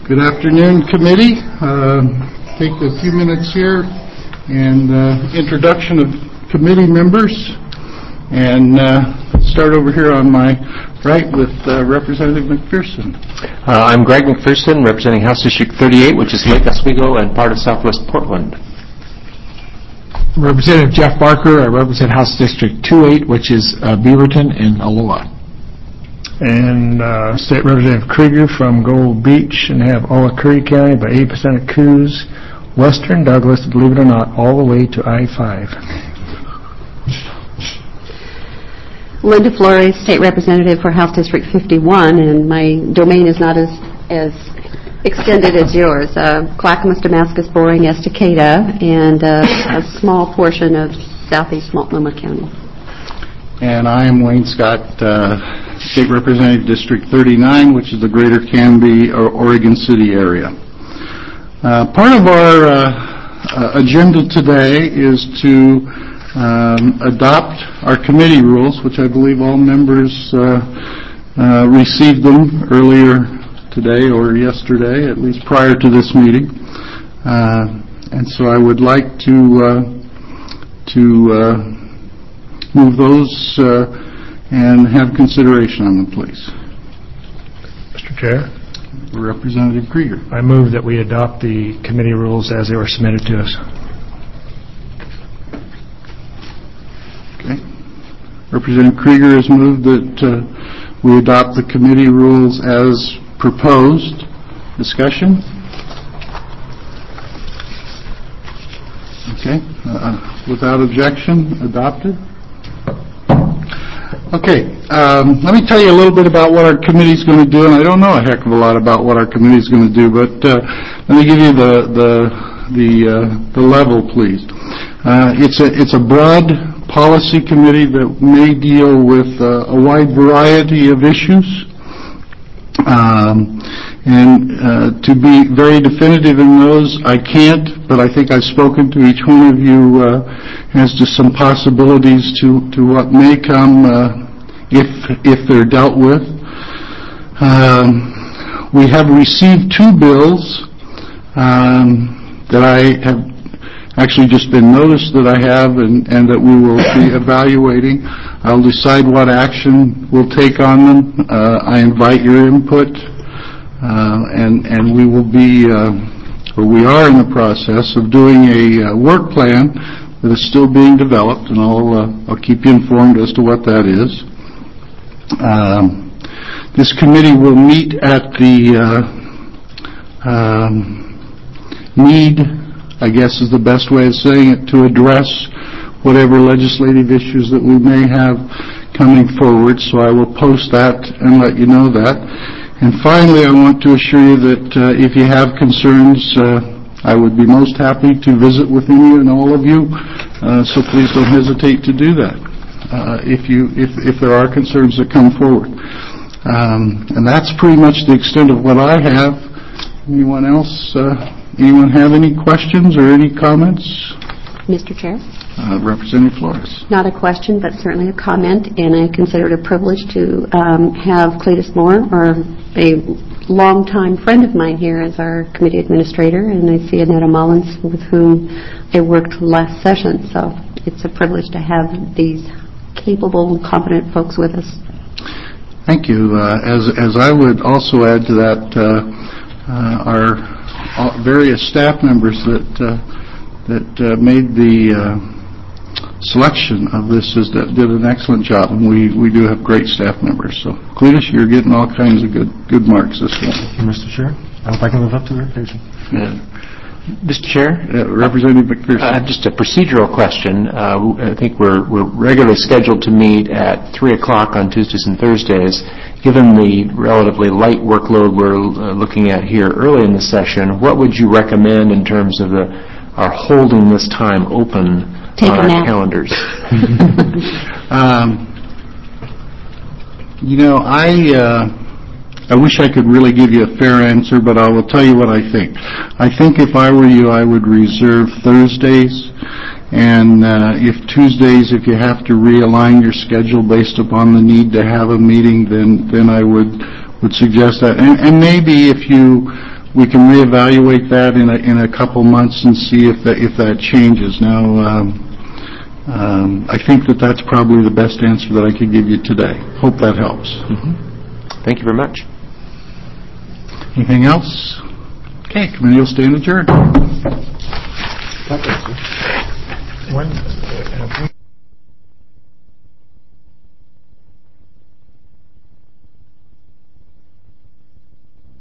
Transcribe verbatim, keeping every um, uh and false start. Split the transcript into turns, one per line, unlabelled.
Good afternoon, committee. Uh, take a few minutes here and uh, introduction of committee members. And uh, start over here on my right with uh, Representative McPherson.
Uh, I'm Greg McPherson, representing House District thirty-eight, which is Lake Oswego and part of Southwest Portland.
Representative Jeff Barker, I represent House District two eight, which is uh, Beaverton and Aloha.
And uh, State Representative Krieger from Gold Beach, and have all of Curry County, about eighty percent of Coos, Western Douglas, believe it or not, all the way to I five.
Linda Flores, State Representative for House District fifty-one, and my domain is not as as extended as yours. Uh, Clackamas, Damascus, Boring, Estacada, and uh, a small portion of southeast Multnomah County.
And I am Wayne Scott, uh, State Representative District thirty-nine, which is the Greater Canby or Oregon City area. Uh, part of our uh, uh, agenda today is to um, adopt our committee rules, which I believe all members uh, uh, received them earlier today or yesterday, at least prior to this meeting. Uh, and so I would like to uh, to uh, move those uh, and have consideration on them, please.
Mister Chair,
Representative Krieger.
I move that we adopt the committee rules as they were submitted to us.
Okay. Representative Krieger has moved that uh, we adopt the committee rules as proposed. Discussion? Okay. Uh, without objection, adopted. Okay, um, let me tell you a little bit about what our committee is going to do, and I don't know a heck of a lot about what our committee is going to do, but uh, let me give you the the the, uh, the level, please. Uh, it's a it's a broad policy committee that may deal with uh, a wide variety of issues, um, and uh, to be very definitive in those, I can't, but I think I've spoken to each one of you uh, as to some possibilities to to what may come. Uh, if if they're dealt with. Um, we have received two bills um, that I have actually just been noticed that I have and, and that we will be evaluating. I'll decide what action we'll take on them. Uh, I invite your input, uh, and, and we will be, uh, or we are in the process of doing a uh, work plan that is still being developed, and I'll, uh, I'll keep you informed as to what that is. Um, this committee will meet at the uh, um, need, I guess is the best way of saying it, to address whatever legislative issues that we may have coming forward. So I will post that and let you know that. And finally, I want to assure you that uh, if you have concerns, uh, I would be most happy to visit with you and all of you. Uh, so please don't hesitate to do that. Uh, if you if, if there are concerns that come forward. Um, and that's pretty much the extent of what I have. Anyone else? Uh, anyone have any questions or any comments?
Mister Chair?
Uh, Representative Flores.
Not a question, but certainly a comment, and I consider it a privilege to um, have Cletus Moore, or a longtime friend of mine here, as our committee administrator, and I see Annetta Mullins, with whom I worked last session. So it's a privilege to have these capable and competent folks with us.
Thank you. Uh, as as I would also add to that, uh, uh, our uh, various staff members that uh, that uh, made the uh, selection of this is that did an excellent job, and we, we do have great staff members. So, Cletus, you're getting all kinds of good good marks this morning.
Mister Chair, I hope I can live up to the occasion.
Yeah.
Mister Chair?
Uh, Representative McPherson.
Uh, just a procedural question. Uh, I think we're, we're regularly scheduled to meet at three o'clock on Tuesdays and Thursdays. Given the relatively light workload we're uh, looking at here early in the session, what would you recommend in terms of the, our holding this time open
Take
on
a
our
nap.
calendars?
um, you know, I... Uh, I wish I could really give you a fair answer, but I will tell you what I think. I think if I were you, I would reserve Thursdays, and uh, if Tuesdays, if you have to realign your schedule based upon the need to have a meeting, then then I would would suggest that. And, and maybe if you we can reevaluate that in a, in a couple months and see if that, if that changes. Now, um, um, I think that that's probably the best answer that I could give you today. Hope that helps.
Thank you very much.
Anything else? Okay, committee will stand adjourned.
When-